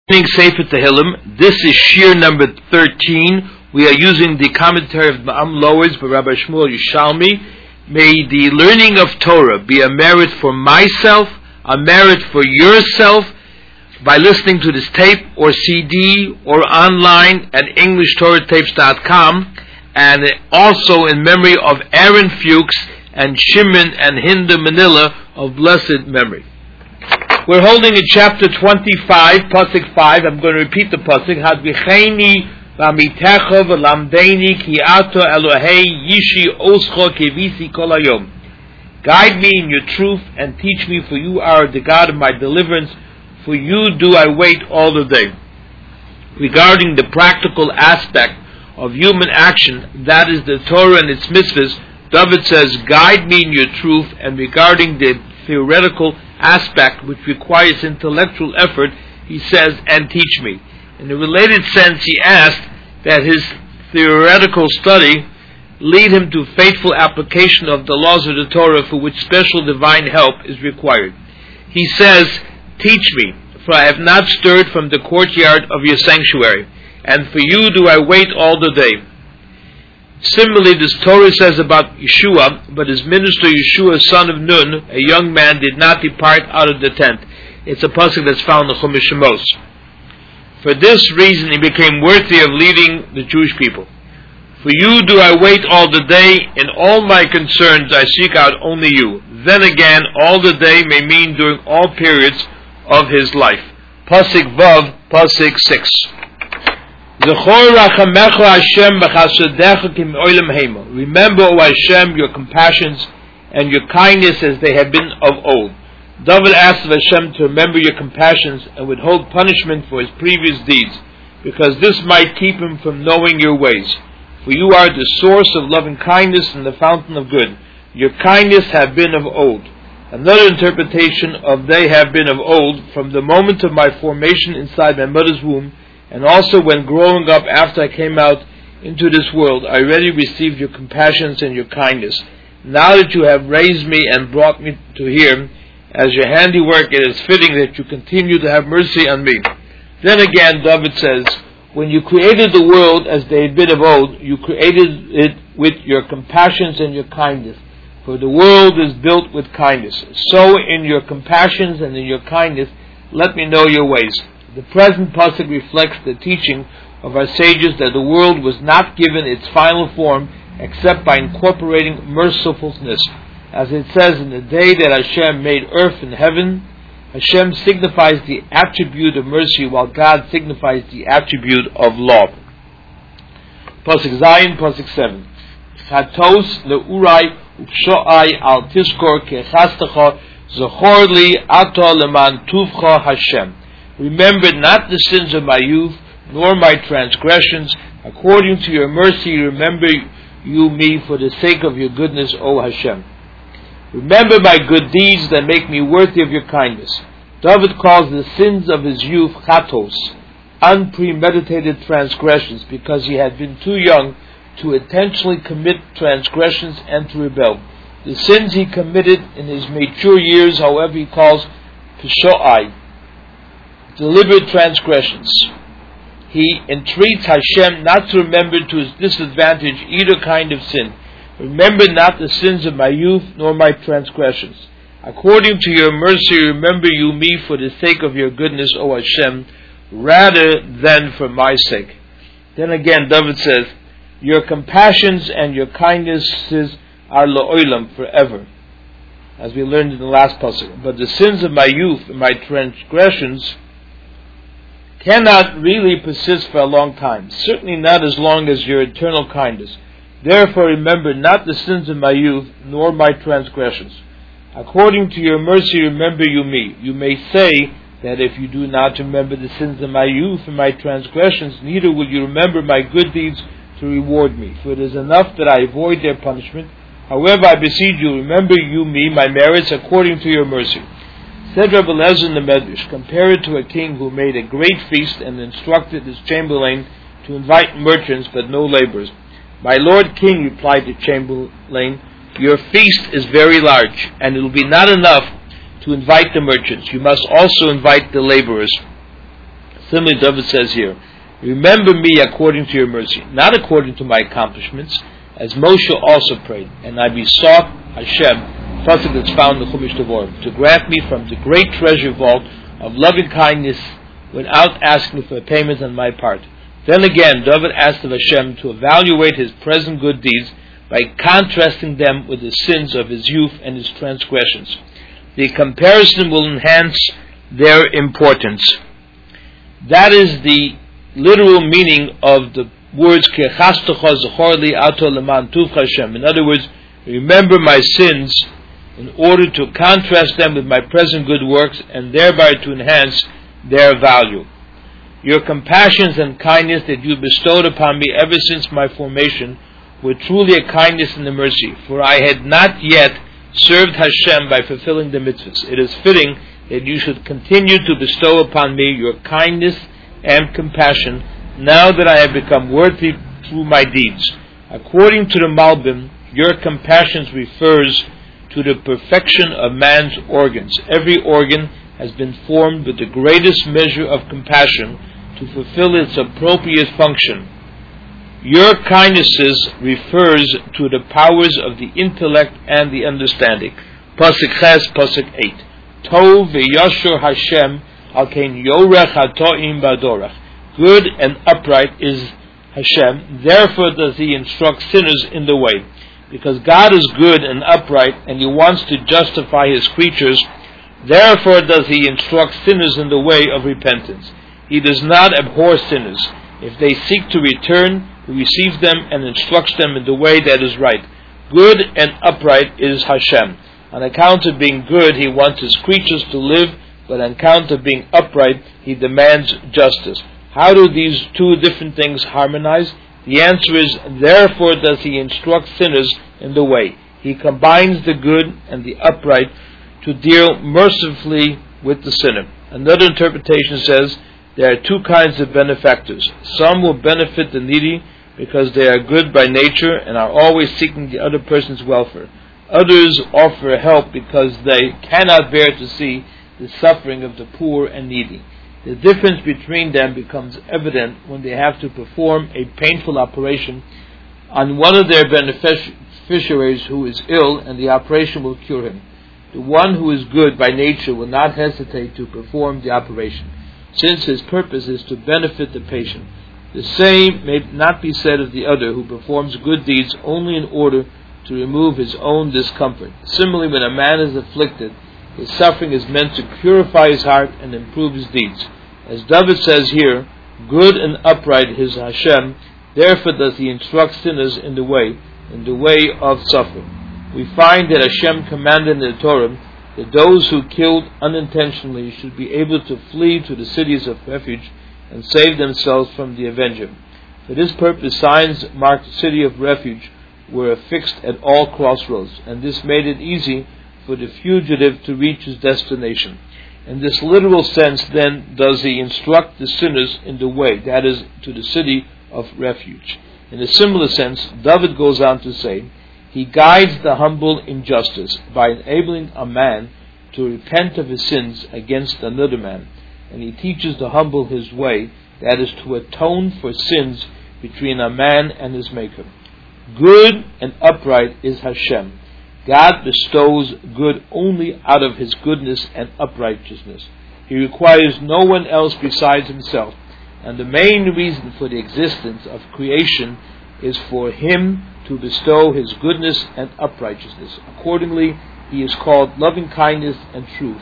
Sefer Tehillim. This is Shir number 13. We are using the commentary of Ma'am Lois by Rabbi Shmuel Yishalmi. May the learning of Torah be a merit for myself, a merit for yourself, by listening to this tape or CD or online at EnglishTorahTapes.com, and also in memory of Aaron Fuchs and Shimon and Hinda Manila of blessed memory. We're holding in chapter 25, Pasuk 5. I'm going to repeat the Pasuk. Hadvicheni v'amitecha v'lamdeni ki ato Elohei yishi oscho kevisi kol hayom. Guide me in your truth and teach me, for you are the God of my deliverance. For you do I wait all the day. Regarding the practical aspect of human action, that is the Torah and its mitzvahs, David says, guide me in your truth, and regarding the theoretical aspect which requires intellectual effort, he says, and teach me. In a related sense, he asked that his theoretical study lead him to faithful application of the laws of the Torah, for which special divine help is required. He says, teach me, for I have not stirred from the courtyard of your sanctuary, and for you do I wait all the day. Similarly, this Torah says about Yeshua, but his minister Yeshua, son of Nun, a young man, did not depart out of the tent. It's a pasuk that's found in Chumash Shemos. For this reason he became worthy of leading the Jewish people. For you do I wait all the day, in all my concerns I seek out only you. Then again, all the day may mean during all periods of his life. Pasuk Vav, Pasuk 6. Remember, O Hashem, your compassions and your kindness as they have been of old. David asked of Hashem to remember your compassions and withhold punishment for his previous deeds, because this might keep him from knowing your ways. For you are the source of loving kindness and the fountain of good. Your kindness have been of old. Another interpretation of they have been of old, from the moment of my formation inside my mother's womb, and also when growing up after I came out into this world, I already received your compassions and your kindness. Now that you have raised me and brought me to here, as your handiwork, it is fitting that you continue to have mercy on me. Then again, David says, when you created the world as they had been of old, you created it with your compassions and your kindness. For the world is built with kindness. So in your compassions and in your kindness, let me know your ways. The present pasuk reflects the teaching of our sages that the world was not given its final form except by incorporating mercifulness. As it says, in the day that Hashem made earth and heaven, Hashem signifies the attribute of mercy, while God signifies the attribute of law. Pasuk Zayin, Pasuk 7. Chatos leurai upshoai al tiskor kechastecha zachor li ato leman tuvcha Hashem. Remember not the sins of my youth, nor my transgressions. According to your mercy, remember you me for the sake of your goodness, O Hashem. Remember my good deeds that make me worthy of your kindness. David calls the sins of his youth chatos, unpremeditated transgressions, because he had been too young to intentionally commit transgressions and to rebel. The sins he committed in his mature years, however, he calls pishoai, deliberate transgressions. He entreats Hashem not to remember to his disadvantage either kind of sin. Remember not the sins of my youth, nor my transgressions. According to your mercy, remember you me for the sake of your goodness, O Hashem, rather than for my sake. Then again, David says, your compassions and your kindnesses are la'olam, forever, as we learned in the last pasuk. But the sins of my youth and my transgressions cannot really persist for a long time, certainly not as long as your eternal kindness. Therefore remember not the sins of my youth, nor my transgressions. According to your mercy remember you me. You may say that if you do not remember the sins of my youth and my transgressions, neither will you remember my good deeds to reward me. For it is enough that I avoid their punishment. However, I beseech you, remember you me, my merits, according to your mercy. Said Rabbi Lezer in the Medrash, compare it to a king who made a great feast and instructed his chamberlain to invite merchants but no laborers. My lord king, replied the chamberlain, your feast is very large, and it will be not enough to invite the merchants. You must also invite the laborers. Similarly, David says here, remember me according to your mercy, not according to my accomplishments, as Moshe also prayed, and I besought Hashem, pasuk that's found in the Chumash Devarim, to grant me from the great treasure vault of loving kindness without asking for a payment on my part. Then again, David asked of Hashem to evaluate his present good deeds by contrasting them with the sins of his youth and his transgressions. The comparison will enhance their importance. That is the literal meaning of the words Kechastecha zechor li ato leman tuv Hashem. In other words, remember my sins in order to contrast them with my present good works and thereby to enhance their value. Your compassions and kindness that you bestowed upon me ever since my formation were truly a kindness and a mercy, for I had not yet served Hashem by fulfilling the mitzvahs. It is fitting that you should continue to bestow upon me your kindness and compassion now that I have become worthy through my deeds. According to the Malbim, your compassion refers to the perfection of man's organs. Every organ has been formed with the greatest measure of compassion to fulfill its appropriate function. Your kindnesses refers to the powers of the intellect and the understanding. Pasuk Ches, Pasuk 8. Tov v'yashur Hashem al kein yorech hatoim b'adorach. Good and upright is Hashem, therefore does He instruct sinners in the way. Because God is good and upright and He wants to justify His creatures, therefore does He instruct sinners in the way of repentance. He does not abhor sinners. If they seek to return, He receives them and instructs them in the way that is right. Good and upright is Hashem. On account of being good, He wants His creatures to live, but on account of being upright, He demands justice. How do these two different things harmonize? The answer is, therefore does He instruct sinners in the way. He combines the good and the upright to deal mercifully with the sinner. Another interpretation says, there are two kinds of benefactors. Some will benefit the needy because they are good by nature and are always seeking the other person's welfare. Others offer help because they cannot bear to see the suffering of the poor and needy. The difference between them becomes evident when they have to perform a painful operation on one of their beneficiaries who is ill, and the operation will cure him. The one who is good by nature will not hesitate to perform the operation, since his purpose is to benefit the patient. The same may not be said of the other, who performs good deeds only in order to remove his own discomfort. Similarly, when a man is afflicted, his suffering is meant to purify his heart and improve his deeds. As David says here, good and upright is Hashem, therefore does He instruct sinners in the way of suffering. We find that Hashem commanded in the Torah that those who killed unintentionally should be able to flee to the cities of refuge and save themselves from the avenger. For this purpose, signs marked the city of refuge were affixed at all crossroads, and this made it easy for the fugitive to reach his destination. In this literal sense, then, does He instruct the sinners in the way, that is, to the city of refuge. In a similar sense, David goes on to say, He guides the humble in justice by enabling a man to repent of his sins against another man, and He teaches the humble His way, that is, to atone for sins between a man and his Maker. Good and upright is Hashem. God bestows good only out of His goodness and uprightness. He requires no one else besides Himself, and the main reason for the existence of creation is for Him to bestow His goodness and uprightness. Accordingly, He is called loving kindness and truth,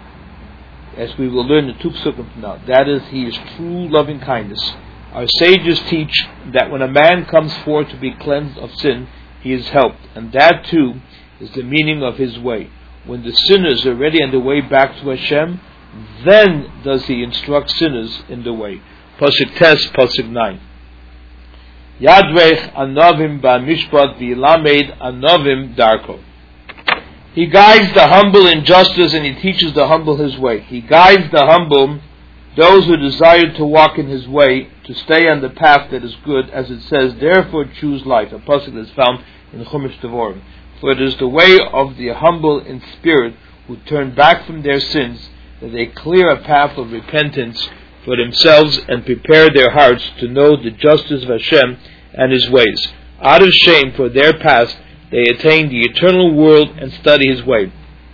as we will learn in 2 Psukim from now. That is, He is true loving kindness. Our sages teach that when a man comes forth to be cleansed of sin, he is helped, and that too is the meaning of his way. When the sinners are ready on the way back to Hashem, then does He instruct sinners in the way. Pasuk Tes, Pasuk 9. Yadrech anovim ba'mishpat v'yilamed anovim darko. He guides the humble in justice, and He teaches the humble His way. He guides the humble, those who desire to walk in His way, to stay on the path that is good, as it says, therefore choose life. A pasuk that is found in the Chumash Devarim. For it is the way of the humble in spirit who turn back from their sins, that they clear a path of repentance for themselves and prepare their hearts to know the justice of Hashem and His ways. Out of shame for their past, they attain the eternal world and study His way.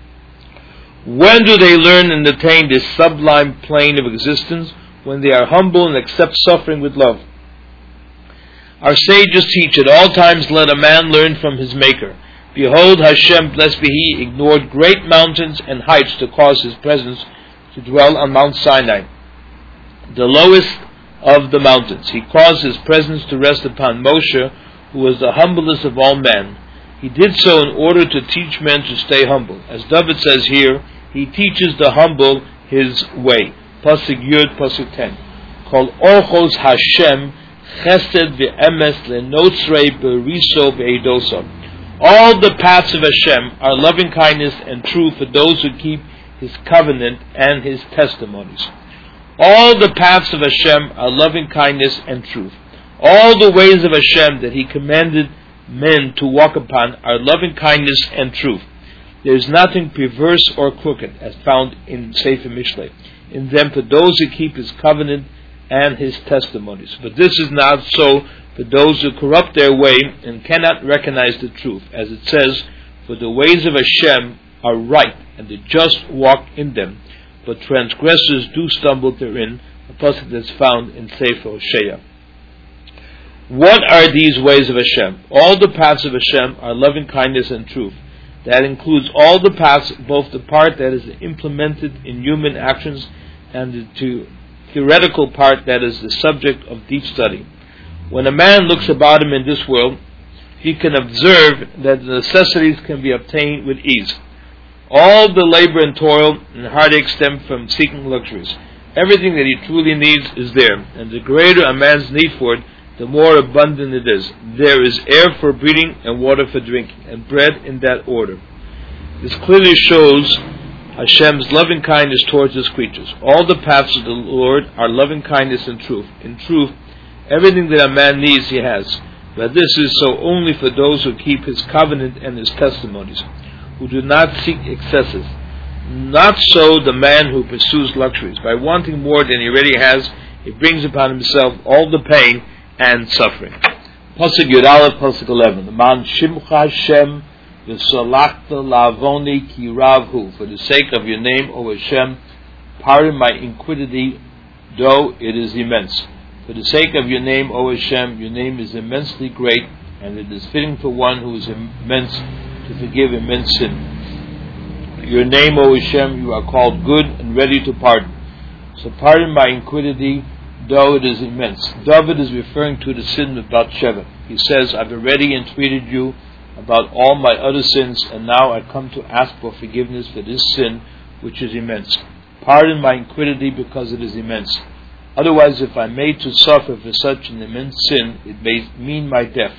When do they learn and attain this sublime plane of existence? When they are humble and accept suffering with love. Our sages teach at all times, let a man learn from his Maker. Behold, Hashem, blessed be He, ignored great mountains and heights to cause His presence to dwell on Mount Sinai, the lowest of the mountains. He caused His presence to rest upon Moshe, who was the humblest of all men. He did so in order to teach men to stay humble. As David says here, He teaches the humble His way. Pasuk Yud, Pasuk 10. Kol orchos Hashem chesed ve'emes lenotzrei beriso ve'edosa. All the paths of Hashem are loving kindness and truth for those who keep His covenant and His testimonies. All the paths of Hashem are loving kindness and truth. All the ways of Hashem that He commanded men to walk upon are loving kindness and truth. There is nothing perverse or crooked, as found in Sefer Mishlei, in them for those who keep His covenant and His testimonies. But this is not so for those who corrupt their way and cannot recognize the truth. As it says, for the ways of Hashem are right, and the just walk in them, but transgressors do stumble therein, a pasuk that's found in Sefer Hosea. What are these ways of Hashem? All the paths of Hashem are loving kindness and truth. That includes all the paths, both the part that is implemented in human actions and the theoretical part that is the subject of deep study. When a man looks about him in this world, he can observe that the necessities can be obtained with ease. All the labor and toil and heartache stem from seeking luxuries. Everything that he truly needs is there, and the greater a man's need for it, the more abundant it is. There is air for breathing and water for drinking, and bread in that order. This clearly shows Hashem's loving kindness towards His creatures. All the paths of the Lord are loving kindness and truth. In truth, everything that a man needs He has. But this is so only for those who keep His covenant and His testimonies, who do not seek excesses. Not so the man who pursues luxuries. By wanting more than he already has, he brings upon himself all the pain and suffering. Pasuk Yud Aleph, Pasuk 11. Man Shimcha Hashem v'solachta lavoni ki ravhu. For the sake of Your name, O Hashem, pardon my iniquity, though it is immense. For the sake of Your name, O Hashem, Your name is immensely great, and it is fitting for one who is immense to forgive immense sin. Your name, O Hashem, You are called good and ready to pardon. So pardon my iniquity, though it is immense. David is referring to the sin of Bathsheba. He says, I've already entreated You about all my other sins, and now I come to ask for forgiveness for this sin, which is immense. Pardon my iniquity because it is immense. Otherwise, if I'm made to suffer for such an immense sin, it may mean my death.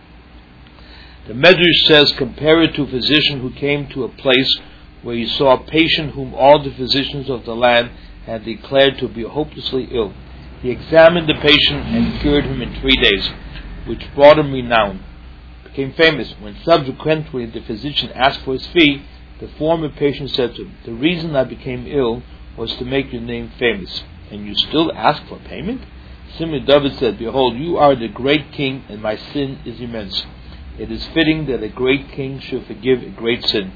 The Medrash says, compare it to a physician who came to a place where he saw a patient whom all the physicians of the land had declared to be hopelessly ill. He examined the patient and cured him in 3 days, which brought him renown. Became famous. When subsequently the physician asked for his fee, the former patient said to him, the reason I became ill was to make Your name famous, and you still ask for payment? Similarly, David said, behold, You are the great king, and my sin is immense. It is fitting that a great king should forgive a great sin.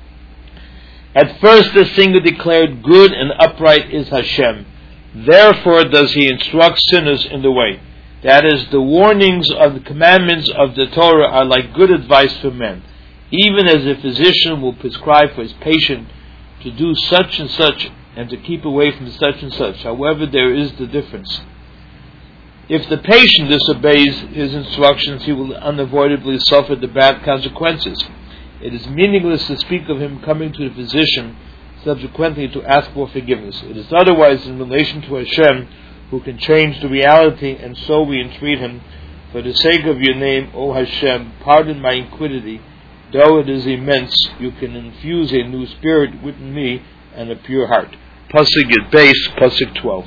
At first the singer declared, good and upright is Hashem. Therefore does He instruct sinners in the way. That is, the warnings of the commandments of the Torah are like good advice for men. Even as a physician will prescribe for his patient to do such and such and to keep away from such and such. However, there is the difference. If the patient disobeys his instructions, he will unavoidably suffer the bad consequences. It is meaningless to speak of him coming to the physician subsequently to ask for forgiveness. It is otherwise in relation to Hashem, who can change the reality, and so we entreat Him, for the sake of Your name, O Hashem, pardon my iniquity, though it is immense. You can infuse a new spirit within me and a pure heart. Pasuk Yud Beis, Pasuk 12.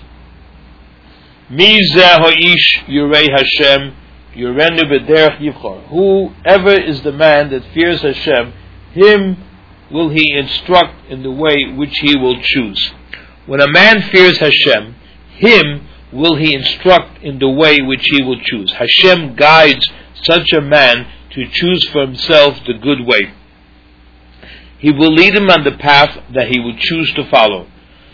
Mi zeh ha'ish yirei Hashem, yirenu b'derech yivchor. Whoever is the man that fears Hashem, him will He instruct in the way which he will choose. When a man fears Hashem, him will he instruct in the way which he will choose. Hashem guides such a man to choose for himself the good way. He will lead him on the path that he will choose to follow.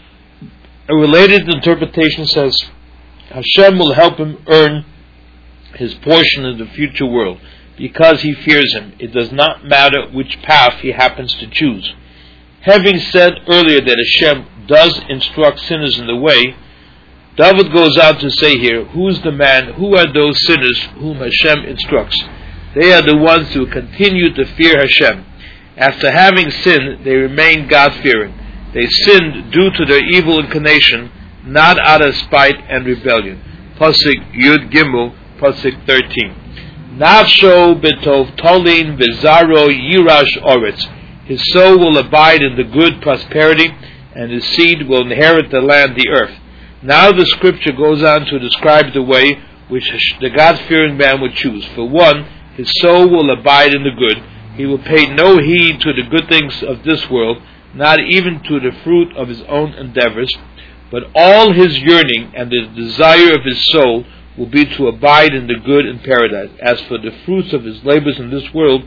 A related interpretation says, Hashem will help him earn his portion in the future world, because he fears him. It does not matter which path he happens to choose. Having said earlier that Hashem does instruct sinners in the way, David goes on to say here, who are those sinners whom Hashem instructs? They are the ones who continue to fear Hashem. After having sinned, they remain God-fearing. They sinned due to their evil inclination, not out of spite and rebellion. Pasuk Yud Gimel, Pasuk 13. Nafsho betov tolin v'zaro yirash oretz. His soul will abide in the good prosperity, and his seed will inherit the land, the earth. Now the scripture goes on to describe the way which the God-fearing man would choose. For one, his soul will abide in the good. He will pay no heed to the good things of this world, not even to the fruit of his own endeavors, but all his yearning and the desire of his soul will be to abide in the good in paradise. As for the fruits of his labors in this world,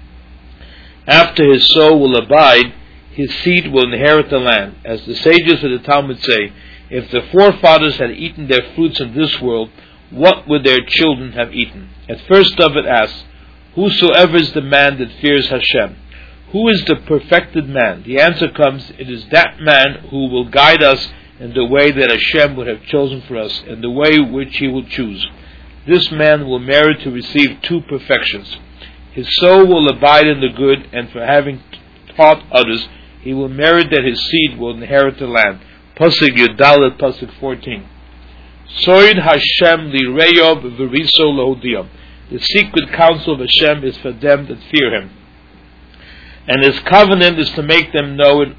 after his soul will abide, his seed will inherit the land. As the sages of the Talmud say, if the forefathers had eaten their fruits in this world, what would their children have eaten? At first David asks, whosoever is the man that fears Hashem? Who is the perfected man? The answer comes, it is that man who will guide us in the way that Hashem would have chosen for us, in the way which he will choose. This man will merit to receive two perfections. His soul will abide in the good, and for having taught others, he will merit that his seed will inherit the land. Pasuk Yudalet, Pasuk 14. Soid Hashem lireyob v'riso lohodiyam. The secret counsel of Hashem is for them that fear him, and his covenant is to make them know it.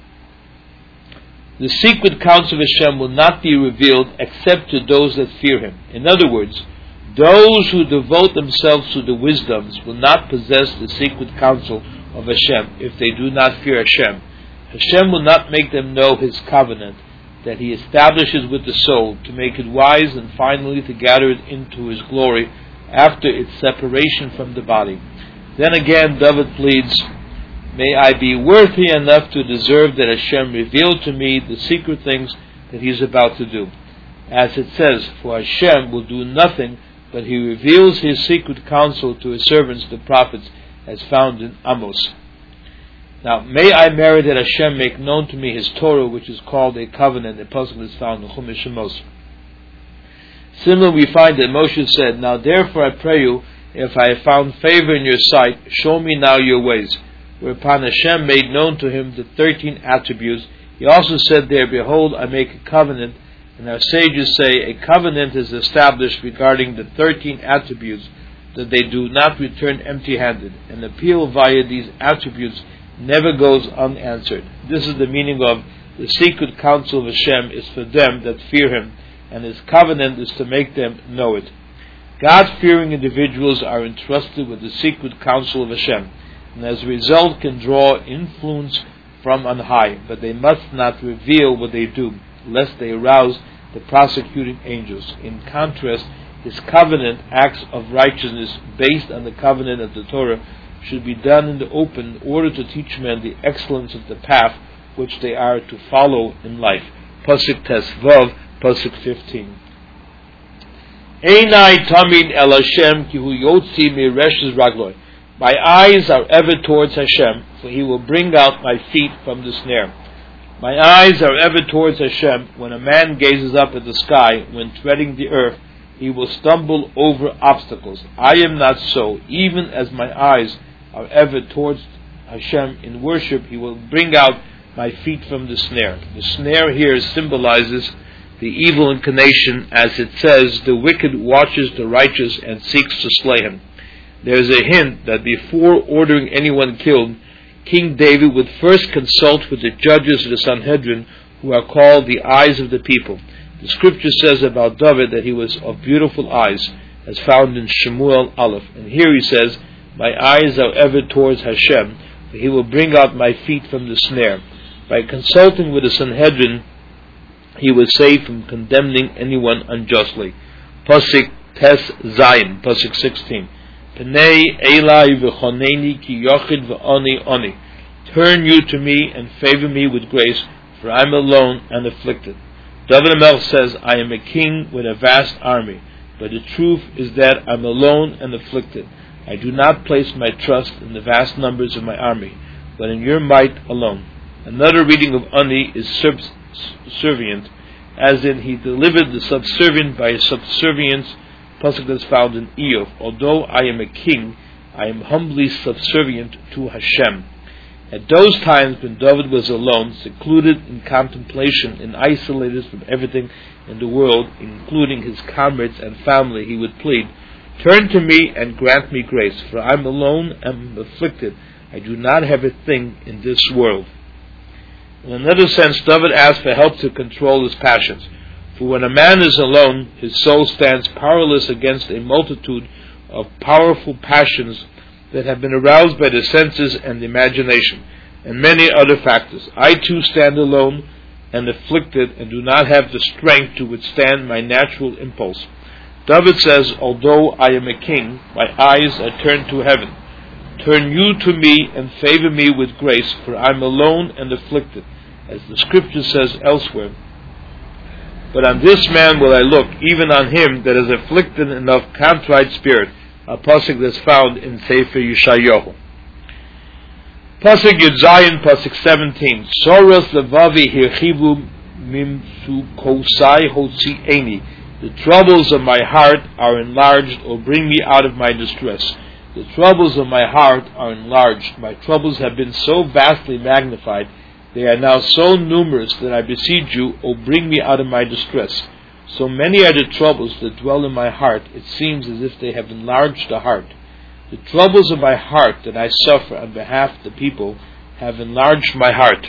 The secret counsel of Hashem will not be revealed except to those that fear him. In other words, those who devote themselves to the wisdoms will not possess the secret counsel of Hashem if they do not fear Hashem. Hashem will not make them know his covenant that he establishes with the soul to make it wise and finally to gather it into his glory after its separation from the body. Then again David pleads, may I be worthy enough to deserve that Hashem reveal to me the secret things that he is about to do. As it says, for Hashem will do nothing, but he reveals his secret counsel to his servants, the prophets, as found in Amos. Now, may I merit that Hashem make known to me his Torah, which is called a covenant. The Pasuk is found in Chumash Shemos. Similarly, we find that Moshe said, now therefore I pray you, if I have found favor in your sight, show me now your ways. Whereupon Hashem made known to him the 13 attributes. He also said there, behold, I make a covenant. And our sages say a covenant is established regarding the 13 attributes, that they do not return empty-handed. An appeal via these attributes never goes unanswered. This is the meaning of the secret counsel of Hashem is for them that fear him, and his covenant is to make them know it. God-fearing individuals are entrusted with the secret counsel of Hashem, and as a result can draw influence from on high, but they must not reveal what they do, lest they arouse the prosecuting angels. In contrast, his covenant acts of righteousness based on the covenant of the Torah should be done in the open in order to teach men the excellence of the path which they are to follow in life. Pasuk Tesvav, Pasuk 15. Einai tamid el Hashem ki hu yotzi mireshes ragloi. My eyes are ever towards Hashem, for he will bring out my feet from the snare. My eyes are ever towards Hashem. When a man gazes up at the sky, when treading the earth, he will stumble over obstacles. I am not so. Even as my eyes are ever towards Hashem in worship, he will bring out my feet from the snare. The snare here symbolizes the evil inclination, as it says, the wicked watches the righteous and seeks to slay him. There is a hint that before ordering anyone killed, King David would first consult with the judges of the Sanhedrin, who are called the eyes of the people. The scripture says about David that he was of beautiful eyes, as found in Shemuel Aleph. And here he says, my eyes are ever towards Hashem, for he will bring out my feet from the snare. By consulting with the Sanhedrin, he was safe from condemning anyone unjustly. Pasuk Tes Zayin, Pasuk 16. Pnei Elai v'choneni ki yochid v'oni oni. Turn you to me and favor me with grace, for I am alone and afflicted. David HaMelech says, I am a king with a vast army, but the truth is that I am alone and afflicted. I do not place my trust in the vast numbers of my army, but in your might alone. Another reading of Ani is subservient, as in he delivered the subservient by his subservience, pasuk that's found in Iyov. Although I am a king, I am humbly subservient to Hashem. At those times when David was alone, secluded in contemplation and isolated from everything in the world, including his comrades and family, he would plead, turn to me and grant me grace, for I am alone and afflicted. I do not have a thing in this world. In another sense, David asked for help to control his passions. For when a man is alone, his soul stands powerless against a multitude of powerful passions that have been aroused by the senses and the imagination, and many other factors. I too stand alone and afflicted, and do not have the strength to withstand my natural impulse. David says, although I am a king, my eyes are turned to heaven. Turn you to me and favor me with grace, for I am alone and afflicted, as the scripture says elsewhere. But on this man will I look, even on him that is afflicted and of contrite spirit, a pasuk that's found in Sefer Yeshayahu. Pasuk Yud Zayin, pasuk 17. Soros levavi hirchivu mimsu kosai hotzieni. The troubles of my heart are enlarged, or bring me out of my distress. The troubles of my heart are enlarged. My troubles have been so vastly magnified, they are now so numerous that I beseech you, O bring me out of my distress. So many are the troubles that dwell in my heart, it seems as if they have enlarged the heart. The troubles of my heart that I suffer on behalf of the people have enlarged my heart.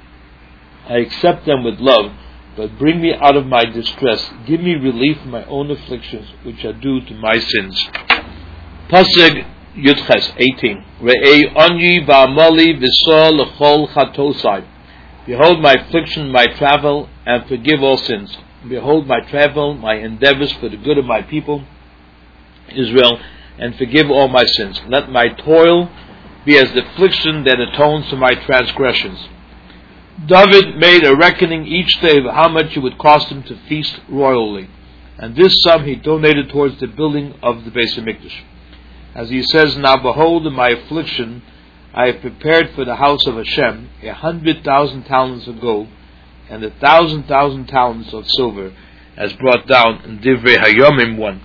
I accept them with love, but bring me out of my distress. Give me relief from my own afflictions, which are due to my sins. Pasuk Yudches 18. Re'ei onyi va'amali v'sol l'chol chatosai. Behold my affliction, my travel, and forgive all sins. Behold my travel, my endeavors for the good of my people, Israel, and forgive all my sins. Let my toil be as the affliction that atones for my transgressions. David made a reckoning each day of how much it would cost him to feast royally, and this sum he donated towards the building of the Beis HaMikdash. As he says, now behold, in my affliction I have prepared for the house of Hashem 100,000 talents of gold, and 1,000 talents of silver, as brought down in Divrei Hayomim 1.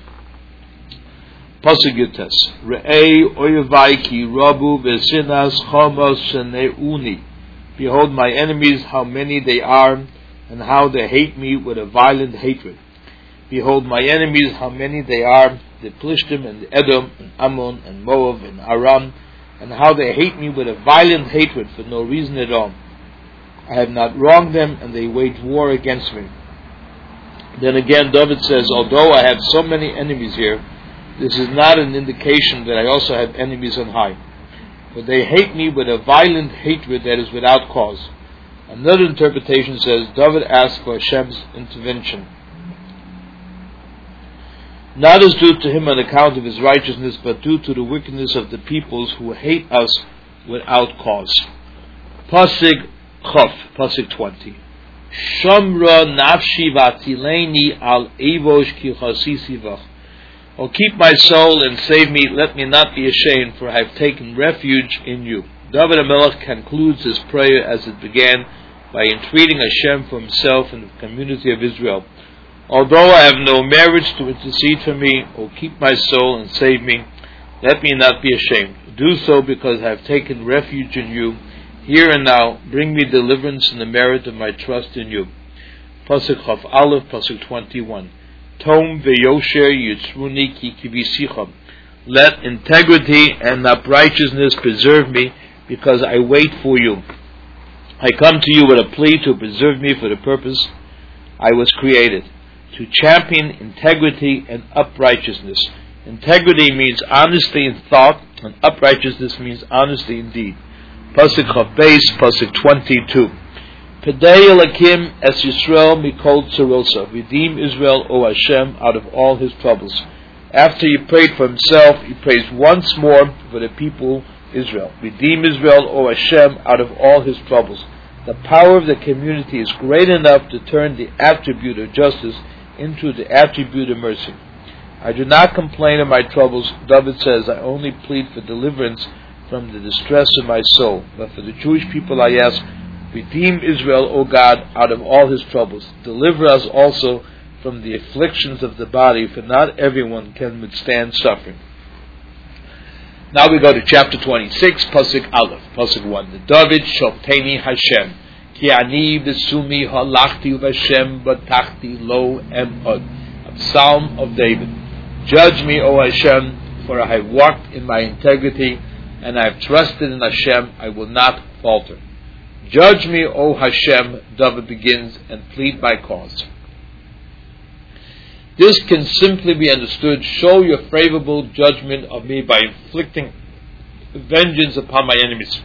Pasuk Yutes. Re'ei oyevai ki rabu v'sinas chamos shene'uni. Behold my enemies, how many they are, and how they hate me with a violent hatred. Behold my enemies, how many they are, the Plishtim and the Edom and Ammon and Moab and Aram, and how they hate me with a violent hatred for no reason at all. I have not wronged them, and they wage war against me. Then again, David says, although I have so many enemies here, this is not an indication that I also have enemies on high. For they hate me with a violent hatred that is without cause. Another interpretation says, David asked for Hashem's intervention, not as due to him on account of his righteousness, but due to the wickedness of the peoples who hate us without cause. Pasuk Chof, Pasuk 20. Shomra nafshi vatileni al evosh ki chasisi vach. O keep my soul and save me, let me not be ashamed, for I have taken refuge in you. David HaMelech concludes his prayer as it began by entreating Hashem for himself and the community of Israel. Although I have no merits to intercede for me, O keep my soul and save me, let me not be ashamed. Do so because I have taken refuge in you. Here and now, bring me deliverance in the merit of my trust in you. Pasuk Chav Aleph, Pasuk 21. Tom v'yosher yitzruni ki kivisicham. Let integrity and uprightness preserve me, because I wait for you. I come to you with a plea to preserve me for the purpose I was created, to champion integrity and uprightness. Integrity means honesty in thought, and uprightness means honesty in deed. Pasuk Chav Beis, Pasuk 22. Pedei Elakim es Yisrael mikol tzerosa. Redeem Israel, O Hashem, out of all his troubles. After he prayed for himself, he prays once more for the people Israel. Redeem Israel, O Hashem, out of all his troubles. The power of the community is great enough to turn the attribute of justice into the attribute of mercy. I do not complain of my troubles. David says, I only plead for deliverance from the distress of my soul. But for the Jewish people I ask, redeem Israel, O God, out of all his troubles. Deliver us also from the afflictions of the body, for not everyone can withstand suffering. Now we go to chapter 26, Pasuk Aleph, Pasuk 1. The David Shopteni Hashem, Ki ani besumi halachti v'Hashem batachti lo emod. A Psalm of David. Judge me, O Hashem, for I have walked in my integrity, and I have trusted in Hashem, I will not falter. Judge me, O Hashem, David begins, and plead my cause. This can simply be understood, show your favorable judgment of me by inflicting vengeance upon my enemies.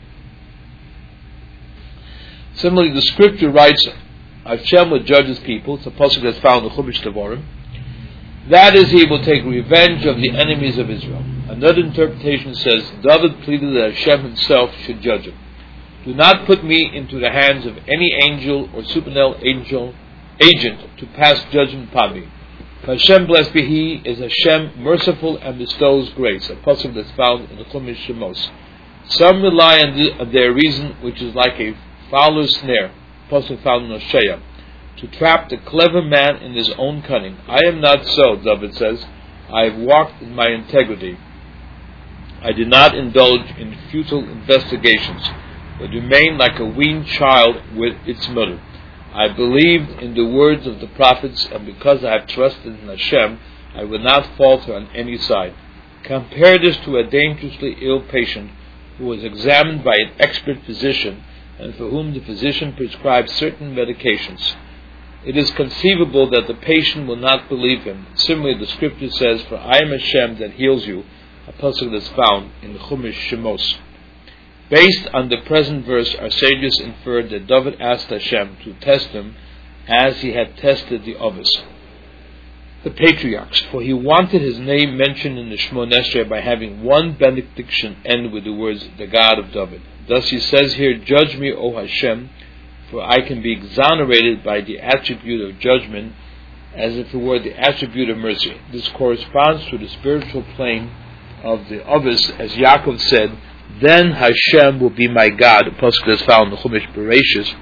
Similarly, the scripture writes, Hashem will judge his people. It's a pasuk that's found in the Chumash Devarim. That is, he will take revenge of the enemies of Israel. Another interpretation says, David pleaded that Hashem himself should judge him. Do not put me into the hands of any angel or supernatural agent to pass judgment upon me. Hashem, blessed be He, is Hashem, merciful and bestows grace. A pasuk that's found in the Chumash Shemos. Some rely on their reason, which is like a fowler's snare. A pasuk found in Hosea, to trap the clever man in his own cunning. I am not so, David says. I have walked in my integrity. I did not indulge in futile investigations, but remained like a weaned child with its mother. I believed in the words of the prophets, and because I have trusted in Hashem, I will not falter on any side. Compare this to a dangerously ill patient who was examined by an expert physician, and for whom the physician prescribed certain medications. It is conceivable that the patient will not believe him. Similarly, the scripture says, For I am Hashem that heals you, a pasuk that's found in the Chumash Shemos. Based on the present verse, our sages inferred that David asked Hashem to test him as he had tested the others, the patriarchs, for he wanted his name mentioned in the Shemona Esrei by having one benediction end with the words, the God of David. Thus he says here, Judge me, O Hashem, for I can be exonerated by the attribute of judgment as if it were the attribute of mercy. This corresponds to the spiritual plane of the others, as Yaakov said, Then Hashem will be my God. The pasuk is found in the Chumash Bereshis.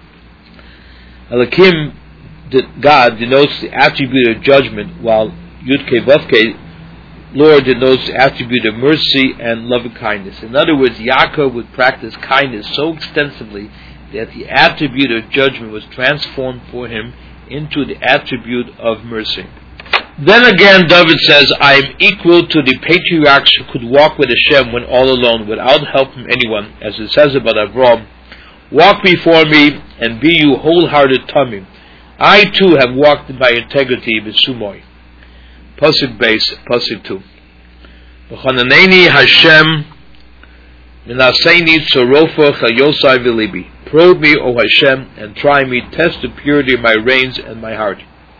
Elakim, God, denotes the attribute of judgment, while Yud-Kei Vav-Kei, Lord, denotes the attribute of mercy and loving kindness. In other words, Yaakov would practice kindness so extensively that the attribute of judgment was transformed for him into the attribute of mercy. Then again, David says, I am equal to the patriarchs who could walk with Hashem when all alone, without help from anyone, as it says about Avraham, Walk before me, and be you wholehearted Tamim. I too have walked in my integrity, B'sumoy. Pasuk base, Pasuk 2. V'chananeni Hashem, Menaseni Tzorofa Chayosai V'libi. Probe me, O Hashem, and try me, test the purity of my reins and my heart.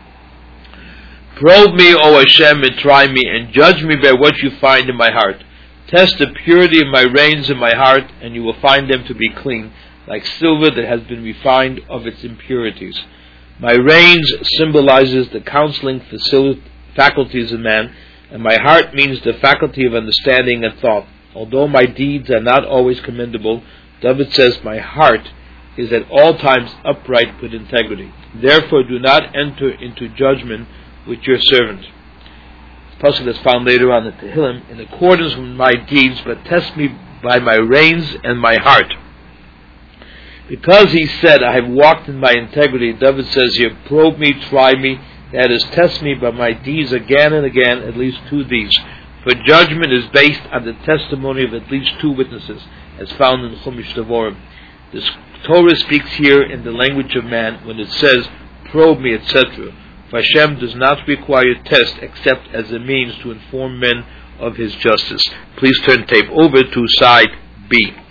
Probe me, O Hashem, and try me, and judge me by what you find in my heart. Test the purity of my reins and my heart, and you will find them to be clean, like silver that has been refined of its impurities. My reins symbolizes the counseling faculties of man, and my heart means the faculty of understanding and thought. Although my deeds are not always commendable, David says, my heart is at all times upright with integrity. Therefore do not enter into judgment with your servant. The pasuk is found later on in Tehillim, in accordance with my deeds, but test me by my reins and my heart. Because he said, I have walked in my integrity, David says here, probe me, try me, that is, test me by my deeds again and again, at least 2 deeds. For judgment is based on the testimony of at least 2 witnesses, as found in Chumash Devarim. The Torah speaks here in the language of man when it says, probe me, etc. For Hashem does not require test except as a means to inform men of His justice. Please turn tape over to side B.